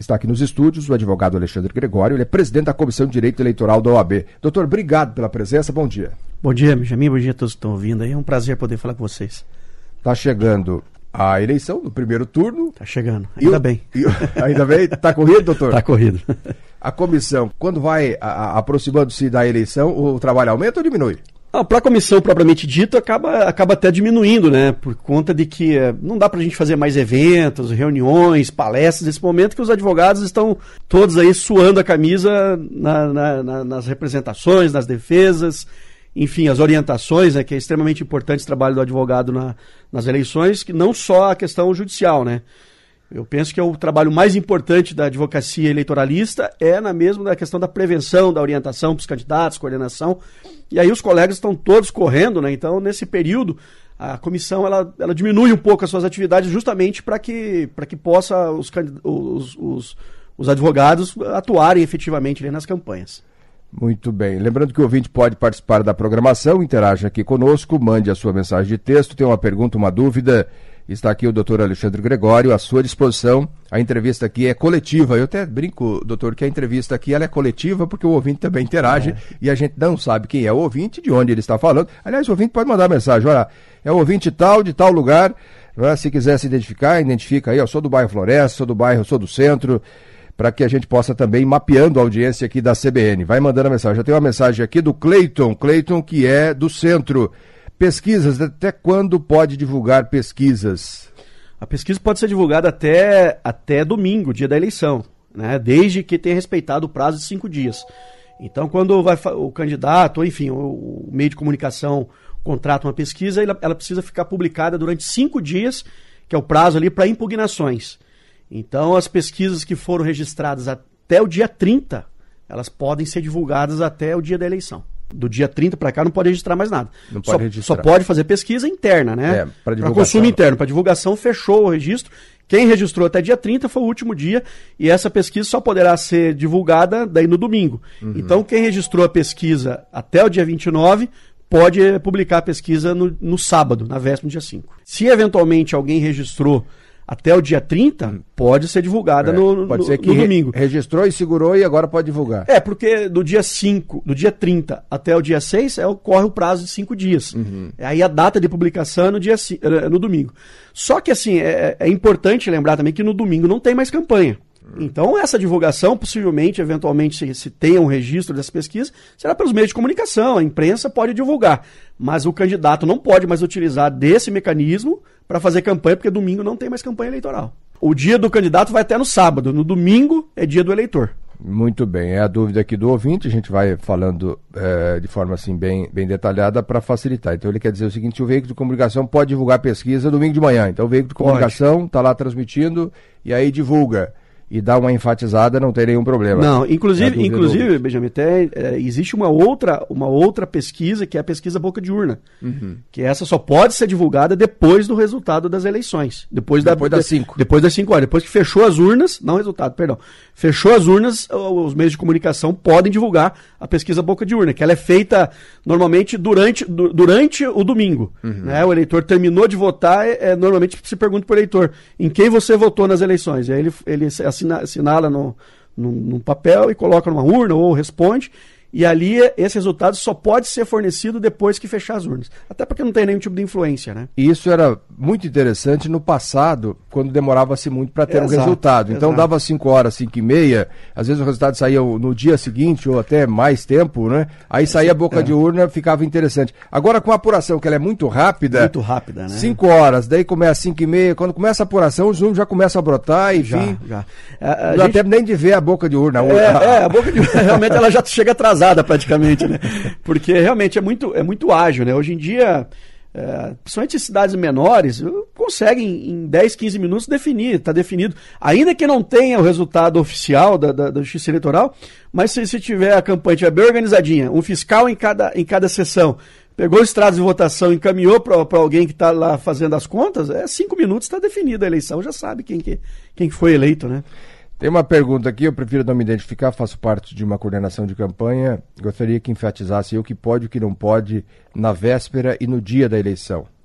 está aqui nos estúdios, o advogado Alexandre Gregório, ele é presidente da Comissão de Direito Eleitoral da OAB. Doutor, obrigado pela presença, bom dia. Bom dia, Benjamin, bom dia a todos que estão ouvindo aí, é um prazer poder falar com vocês. Está chegando a eleição do primeiro turno. Está chegando, ainda bem. Ainda bem? Está corrido, doutor? Está corrido. A comissão, quando vai aproximando-se da eleição, o trabalho aumenta ou diminui? Para a comissão propriamente dita, acaba até diminuindo, né? Por conta de que não dá para a gente fazer mais eventos, reuniões, palestras, nesse momento que os advogados estão todos aí suando a camisa nas representações, nas defesas, enfim, as orientações, né? Que é extremamente importante esse trabalho do advogado nas eleições, que não só a questão judicial, né? Eu penso que é o trabalho mais importante da advocacia eleitoralista na questão da prevenção, da orientação para os candidatos, coordenação. E aí os colegas estão todos correndo, né? Então, nesse período, a comissão ela diminui um pouco as suas atividades justamente para que possa os advogados atuarem efetivamente ali nas campanhas. Muito bem. Lembrando que o ouvinte pode participar da programação, interaja aqui conosco, mande a sua mensagem de texto, tem uma pergunta, uma dúvida. Está aqui o doutor Alexandre Gregório, à sua disposição. A entrevista aqui é coletiva. Eu até brinco, doutor, que a entrevista aqui ela é coletiva porque o ouvinte também interage e a gente não sabe quem é o ouvinte, de onde ele está falando. Aliás, o ouvinte pode mandar mensagem. Olha, é o ouvinte tal, de tal lugar. Se quiser se identificar, identifica aí. Eu sou do bairro Floresta, sou do centro, para que a gente possa também ir mapeando a audiência aqui da CBN. Vai mandando a mensagem. Já tem uma mensagem aqui do Cleiton, que é do centro. Pesquisas, até quando pode divulgar pesquisas? A pesquisa pode ser divulgada até domingo, dia da eleição, né? Desde que tenha respeitado o prazo de 5 dias. Então, quando o candidato, ou enfim, o meio de comunicação contrata uma pesquisa, ela precisa ficar publicada durante 5 dias, que é o prazo ali para impugnações. Então, as pesquisas que foram registradas até o dia 30, elas podem ser divulgadas até o dia da eleição. Do dia 30 para cá não pode registrar mais nada. Não pode registrar. Só pode fazer pesquisa interna, né? Para consumo interno. Para divulgação, fechou o registro. Quem registrou até dia 30 foi o último dia e essa pesquisa só poderá ser divulgada daí no domingo. Uhum. Então, quem registrou a pesquisa até o dia 29 pode publicar a pesquisa no sábado, na véspera do dia 5. Se eventualmente alguém registrou até o dia 30, pode ser divulgada no domingo. Registrou e segurou e agora pode divulgar. Porque do dia 30 até o dia 6 ocorre o prazo de 5 dias. Uhum. Aí a data de publicação é no domingo. Só que assim, é importante lembrar também que no domingo não tem mais campanha. Então essa divulgação, possivelmente, eventualmente, se tenha um registro dessa pesquisa, será pelos meios de comunicação, a imprensa pode divulgar. Mas o candidato não pode mais utilizar desse mecanismo para fazer campanha, porque domingo não tem mais campanha eleitoral. O dia do candidato vai até no sábado, no domingo é dia do eleitor. Muito bem, é a dúvida aqui do ouvinte, a gente vai falando de forma assim bem detalhada para facilitar. Então ele quer dizer o seguinte, o veículo de comunicação pode divulgar pesquisa domingo de manhã, então o veículo de comunicação está lá transmitindo e aí divulga. E dá uma enfatizada, não tem nenhum problema. Não, inclusive Benjamin, existe uma outra pesquisa, que é a pesquisa boca de urna. Uhum. Que essa só pode ser divulgada depois do resultado das eleições. Depois das 5. Depois das 5 horas. Depois que fechou as urnas, fechou as urnas, os meios de comunicação podem divulgar a pesquisa boca de urna, que ela é feita normalmente durante o domingo. Uhum. Né? O eleitor terminou de votar, normalmente se pergunta para o eleitor, em quem você votou nas eleições? E aí ele assinala num papel e coloca numa urna ou responde, e ali esse resultado só pode ser fornecido depois que fechar as urnas. Até porque não tem nenhum tipo de influência, né? E isso era muito interessante no passado, quando demorava-se muito para ter um resultado. Então dava 5 horas, 5 e meia, às vezes o resultado saía no dia seguinte ou até mais tempo, né? Aí saía a boca de urna, ficava interessante. Agora com a apuração, que ela é muito rápida. Muito rápida, né? 5 horas, daí começa 5 e meia, quando começa a apuração, os números já começam a brotar, enfim. Já. Não dá tempo nem de ver a boca de urna. A boca de urna, realmente ela já chega atrasada praticamente, né? Porque realmente é muito ágil, né? Hoje em dia, principalmente em cidades menores, conseguem em 10, 15 minutos definir, está definido. Ainda que não tenha o resultado oficial da Justiça Eleitoral, mas se tiver a campanha tiver bem organizadinha, um fiscal em cada sessão, pegou os extratos de votação, encaminhou para alguém que está lá fazendo as contas, 5 minutos está definida a eleição, já sabe quem foi eleito, né? Tem uma pergunta aqui, eu prefiro não me identificar, faço parte de uma coordenação de campanha, gostaria que enfatizasse o que pode e o que não pode na véspera e no dia da eleição.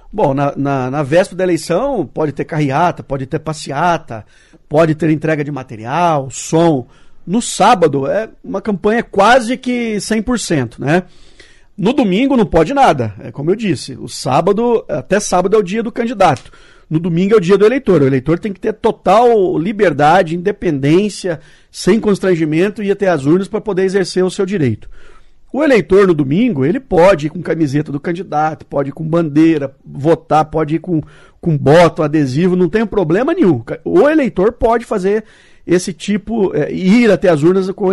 Bom, na véspera da eleição pode ter carreata, pode ter passeata, pode ter entrega de material, som. No sábado é uma campanha quase que 100%, né? No domingo não pode nada, é como eu disse. Até sábado é o dia do candidato. No domingo é o dia do eleitor. O eleitor tem que ter total liberdade, independência, sem constrangimento e ir até as urnas para poder exercer o seu direito. O eleitor no domingo, ele pode ir com camiseta do candidato, pode ir com bandeira, votar, pode ir com botão, adesivo, não tem problema nenhum. O eleitor pode fazer esse tipo, ir até as urnas com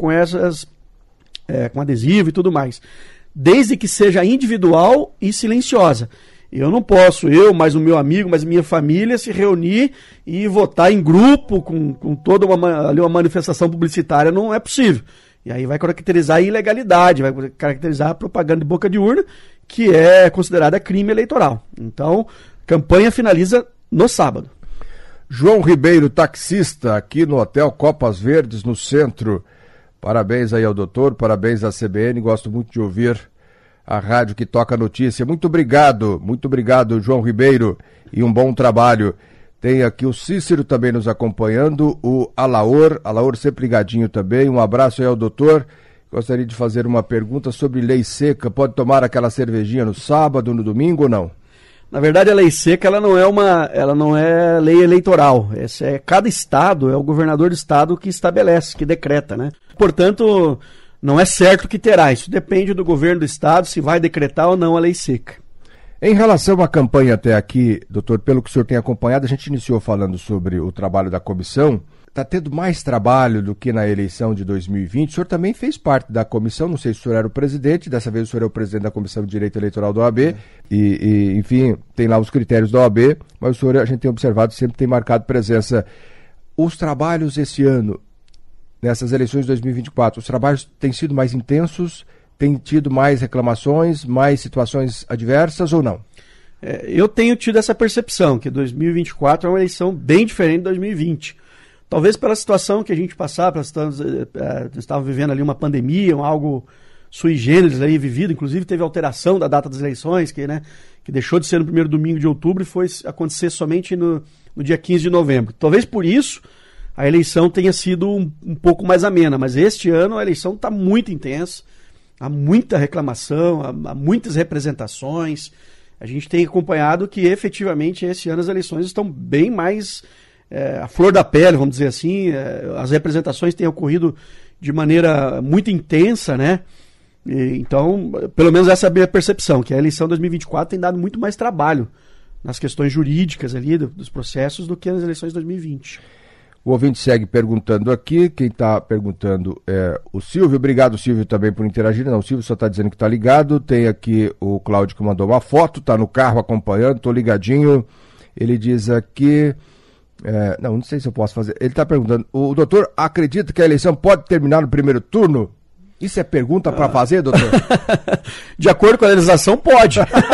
adesivo e tudo mais, desde que seja individual e silenciosa. Eu não posso, mais o meu amigo, mais minha família, se reunir e votar em grupo com toda uma manifestação publicitária, não é possível. E aí vai caracterizar a ilegalidade, vai caracterizar a propaganda de boca de urna, que é considerada crime eleitoral. Então, campanha finaliza no sábado. João Ribeiro, taxista, aqui no Hotel Copas Verdes, no centro. Parabéns aí ao doutor, parabéns à CBN, gosto muito de ouvir a rádio que toca a notícia. Muito obrigado, João Ribeiro, e um bom trabalho. Tem aqui o Cícero também nos acompanhando, o Alaor sempre ligadinho também. Um abraço aí ao doutor. Gostaria de fazer uma pergunta sobre lei seca. Pode tomar aquela cervejinha no sábado, no domingo ou não? Na verdade, a lei seca ela não é lei eleitoral. Essa é cada estado, é o governador do estado que estabelece, que decreta, né? Portanto, não é certo que terá. Isso depende do governo do estado se vai decretar ou não a lei seca. Em relação à campanha até aqui, doutor, pelo que o senhor tem acompanhado, a gente iniciou falando sobre o trabalho da comissão. Está tendo mais trabalho do que na eleição de 2020. O senhor também fez parte da comissão, não sei se o senhor era o presidente, dessa vez o senhor é o presidente da Comissão de Direito Eleitoral da OAB, enfim, tem lá os critérios da OAB, mas o senhor, a gente tem observado, sempre tem marcado presença. Os trabalhos esse ano, nessas eleições de 2024, os trabalhos têm sido mais intensos? Tem tido mais reclamações, mais situações adversas ou não? Eu tenho tido essa percepção, que 2024 é uma eleição bem diferente de 2020. Talvez pela situação que a gente passava, estava vivendo ali uma pandemia, algo sui generis aí vivido, inclusive teve alteração da data das eleições, que deixou de ser no primeiro domingo de outubro e foi acontecer somente no dia 15 de novembro. Talvez por isso a eleição tenha sido um pouco mais amena, mas este ano a eleição está muito intensa. Há muita reclamação, há muitas representações. A gente tem acompanhado que, efetivamente, esse ano as eleições estão bem mais à flor da pele, vamos dizer assim. As representações têm ocorrido de maneira muito intensa, né? Então, pelo menos essa é a minha percepção, que a eleição 2024 tem dado muito mais trabalho nas questões jurídicas ali, dos processos, do que nas eleições de 2020. O ouvinte segue perguntando aqui, quem está perguntando é o Silvio. Obrigado, Silvio, também por interagir. Não, o Silvio só está dizendo que está ligado. Tem aqui o Cláudio que mandou uma foto, está no carro acompanhando, estou ligadinho. Ele diz aqui... não sei se eu posso fazer. Ele está perguntando, o doutor acredita que a eleição pode terminar no primeiro turno? Isso é pergunta para fazer, doutor? De acordo com a legislação, pode.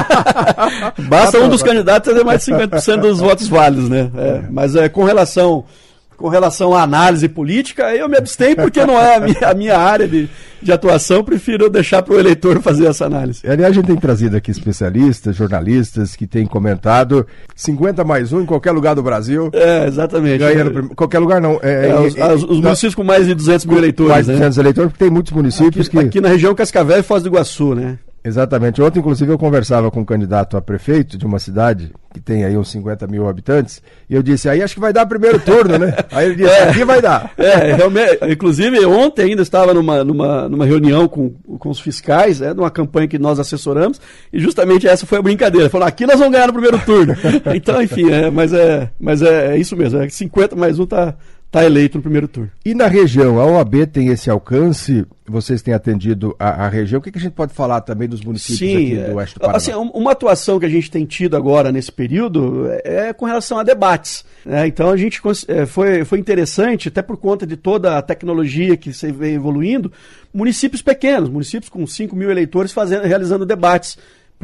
Basta um dos candidatos ter mais de 50% dos votos válidos, né? Mas com relação à análise política, eu me abstenho porque não é a minha área de atuação, prefiro deixar para o eleitor fazer essa análise. Aliás, a gente tem trazido aqui especialistas, jornalistas que têm comentado 50+1 em qualquer lugar do Brasil. Exatamente. Qualquer lugar não. Os municípios com mais de 200 mil eleitores. Mais de 200 eleitores, porque tem muitos municípios aqui na região Cascavel e Foz do Iguaçu, né? Exatamente. Ontem, inclusive, eu conversava com um candidato a prefeito de uma cidade que tem aí uns 50 mil habitantes, e eu disse, aí acho que vai dar primeiro turno, né? Aí ele disse, aqui vai dar. Realmente, inclusive, ontem ainda estava numa reunião com os fiscais, numa campanha que nós assessoramos, e justamente essa foi a brincadeira. Falou, aqui nós vamos ganhar no primeiro turno. Então, enfim, mas é isso mesmo, 50+1 está eleito no primeiro turno. E na região, a OAB tem esse alcance? Vocês têm atendido a região? O que a gente pode falar também dos municípios aqui do oeste do Paraná? Assim, uma atuação que a gente tem tido agora nesse período é com relação a debates. Então a gente foi interessante, até por conta de toda a tecnologia que você vem evoluindo, municípios pequenos, municípios com 5 mil eleitores realizando debates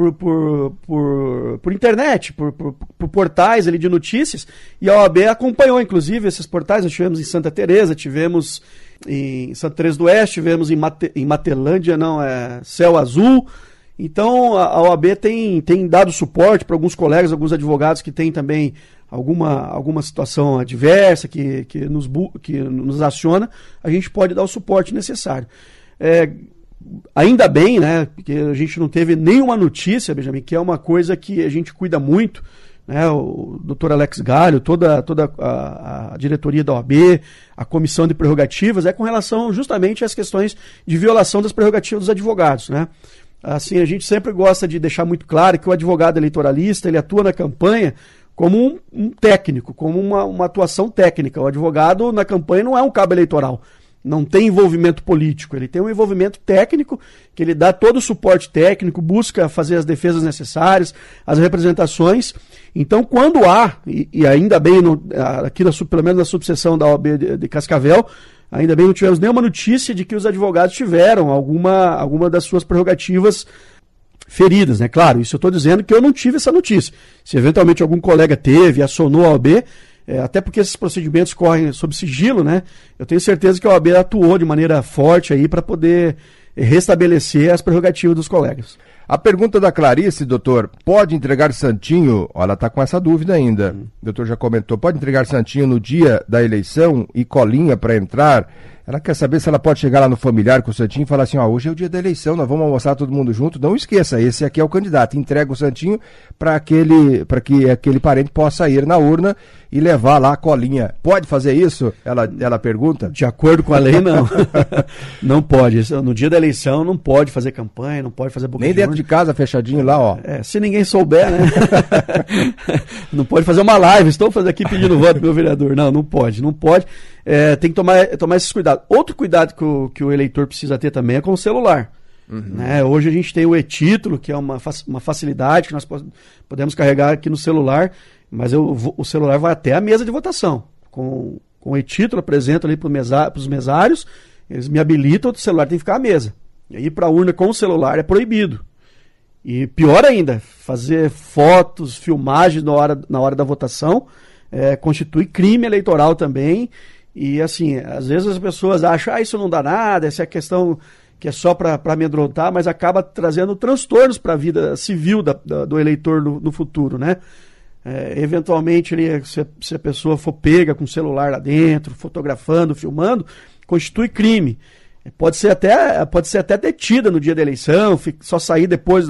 por internet, por portais ali de notícias, e a OAB acompanhou, inclusive, esses portais. Nós tivemos em Santa Teresa, tivemos em Santa Teresa do Oeste, tivemos em Matelândia, Céu Azul, Então, a OAB tem dado suporte para alguns colegas, alguns advogados que têm também alguma situação adversa, que nos aciona, a gente pode dar o suporte necessário. Ainda bem, né, porque a gente não teve nenhuma notícia, Benjamin, que é uma coisa que a gente cuida muito, né, o Dr. Alex Galho, toda a diretoria da OAB, a comissão de prerrogativas, com relação justamente às questões de violação das prerrogativas dos advogados, né? Assim, a gente sempre gosta de deixar muito claro que o advogado eleitoralista, ele atua na campanha como um técnico, como uma atuação técnica. O advogado na campanha não é um cabo eleitoral, não tem envolvimento político, ele tem um envolvimento técnico, que ele dá todo o suporte técnico, busca fazer as defesas necessárias, as representações. Então, quando há, e ainda bem, aqui pelo menos na subseção da OAB de Cascavel, ainda bem não tivemos nenhuma notícia de que os advogados tiveram alguma das suas prerrogativas feridas, né? Claro, isso eu estou dizendo que eu não tive essa notícia. Se eventualmente algum colega teve, acionou a OAB, até porque esses procedimentos correm sob sigilo, né? Eu tenho certeza que a OAB atuou de maneira forte aí para poder restabelecer as prerrogativas dos colegas. A pergunta da Clarice, doutor, pode entregar santinho? Ela está com essa dúvida ainda. O doutor já comentou, pode entregar santinho no dia da eleição e colinha para entrar? Ela quer saber se ela pode chegar lá no familiar com o santinho e falar assim, hoje é o dia da eleição, nós vamos almoçar todo mundo junto. Não esqueça, esse aqui é o candidato. Entrega o santinho para que aquele parente possa ir na urna e levar lá a colinha. Pode fazer isso? Ela pergunta. De acordo com a lei, não. Não pode. No dia da eleição não pode fazer campanha, não pode fazer boca nem de dentro urna. De casa, fechadinho lá, ó. Se ninguém souber, né? Não pode fazer uma live, estou fazendo aqui pedindo voto pro meu vereador. Não pode. Tem que tomar esses cuidados. Outro cuidado que o eleitor precisa ter também é com o celular. Uhum. Né? Hoje a gente tem o e-título, que é uma facilidade que nós podemos carregar aqui no celular, mas o celular vai até a mesa de votação. Com o e-título, apresento ali para os mesários, eles me habilitam, o celular tem que ficar à mesa. E ir para a urna com o celular é proibido. E pior ainda, fazer fotos, filmagens na hora da votação constitui crime eleitoral também. E assim, às vezes as pessoas acham, isso não dá nada, essa é a questão que é só para amedrontar, mas acaba trazendo transtornos para a vida civil do eleitor no futuro, né? Eventualmente, se a pessoa for pega com o celular lá dentro, fotografando, filmando, constitui crime. Pode ser até detida no dia da eleição, só sair depois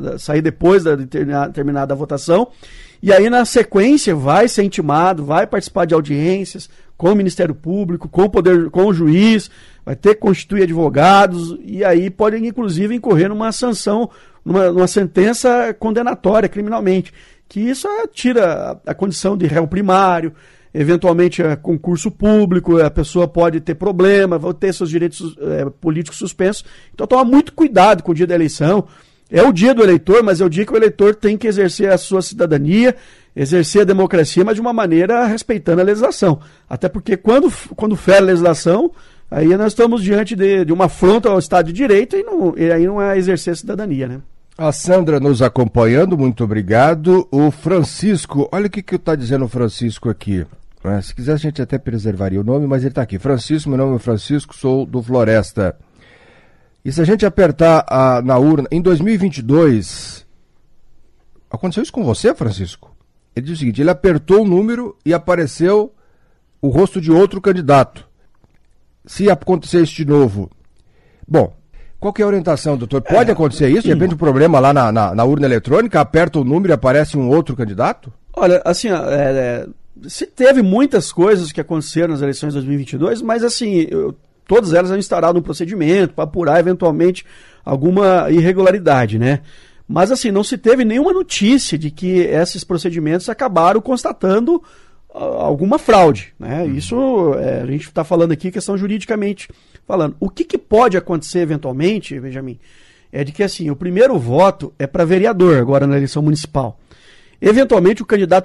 da determinada votação. E aí, na sequência, vai ser intimado, vai participar de audiências com o Ministério Público, com o juiz, vai ter que constituir advogados, e aí podem, inclusive, incorrer numa sanção, numa sentença condenatória criminalmente, que isso tira a condição de réu primário, eventualmente concurso público, a pessoa pode ter problema, vai ter seus direitos políticos suspensos. Então, toma muito cuidado com o dia da eleição. É o dia do eleitor, mas é o dia que o eleitor tem que exercer a sua cidadania, exercer a democracia, mas de uma maneira respeitando a legislação. Até porque quando fere a legislação, aí nós estamos diante de uma afronta ao Estado de Direito e aí não é exercer a cidadania, né? A Sandra nos acompanhando, muito obrigado. O Francisco, olha o que está dizendo o Francisco aqui. Se quiser a gente até preservaria o nome, mas ele está aqui. Francisco, meu nome é Francisco, sou do Floresta. E se a gente apertar na urna, em 2022, aconteceu isso com você, Francisco? Ele diz o seguinte, ele apertou o número e apareceu o rosto de outro candidato. Se acontecer isso de novo, bom, qual que é a orientação, doutor? Pode acontecer isso? De repente um problema lá na urna eletrônica, aperta o número e aparece um outro candidato? Olha, assim, se teve muitas coisas que aconteceram nas eleições de 2022, mas assim, todas elas instauraram um procedimento para apurar eventualmente alguma irregularidade, né? Mas assim, não se teve nenhuma notícia de que esses procedimentos acabaram constatando alguma fraude, né? Isso a gente está falando aqui questão juridicamente falando. O que pode acontecer eventualmente, Benjamin, é de que assim, o primeiro voto é para vereador agora na eleição municipal. Eventualmente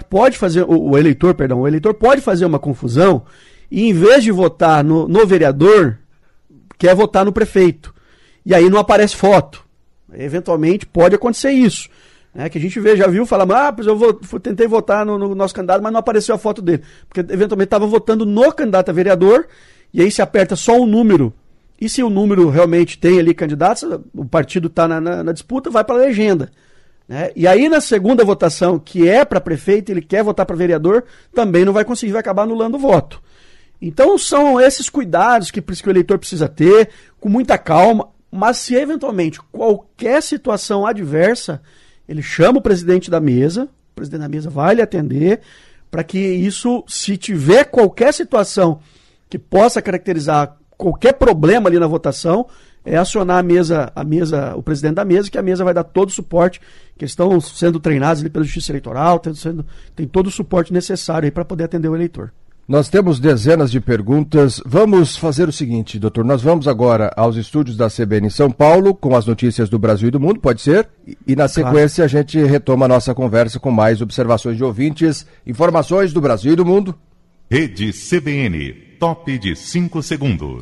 o eleitor pode fazer uma confusão e em vez de votar no vereador, quer votar no prefeito. E aí não aparece foto. Eventualmente pode acontecer isso. Né? Que a gente já viu falar, eu tentei votar no nosso candidato, mas não apareceu a foto dele. Porque eventualmente estava votando no candidato a vereador, e aí se aperta só um número E se o número realmente tem ali candidatos, o partido está na disputa, vai para a legenda. Né? E aí na segunda votação, que é para prefeito, ele quer votar para vereador, também não vai conseguir, vai acabar anulando o voto. Então são esses cuidados que o eleitor precisa ter, com muita calma, mas se eventualmente qualquer situação adversa, ele chama o presidente da mesa vai lhe atender, para que isso, se tiver qualquer situação que possa caracterizar qualquer problema ali na votação, é acionar a mesa, o presidente da mesa, que a mesa vai dar todo o suporte, que eles estão sendo treinados ali pela Justiça Eleitoral, tem todo o suporte necessário para poder atender o eleitor. Nós temos dezenas de perguntas. Vamos fazer o seguinte, doutor, nós vamos agora aos estúdios da CBN em São Paulo, com as notícias do Brasil e do mundo, pode ser? E na sequência a gente retoma a nossa conversa com mais observações de ouvintes, informações do Brasil e do mundo. Rede CBN, top de 5 segundos.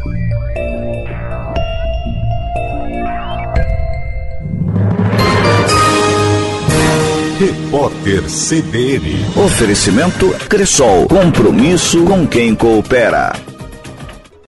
Repórter CBN. Oferecimento Cressol. Compromisso com quem coopera.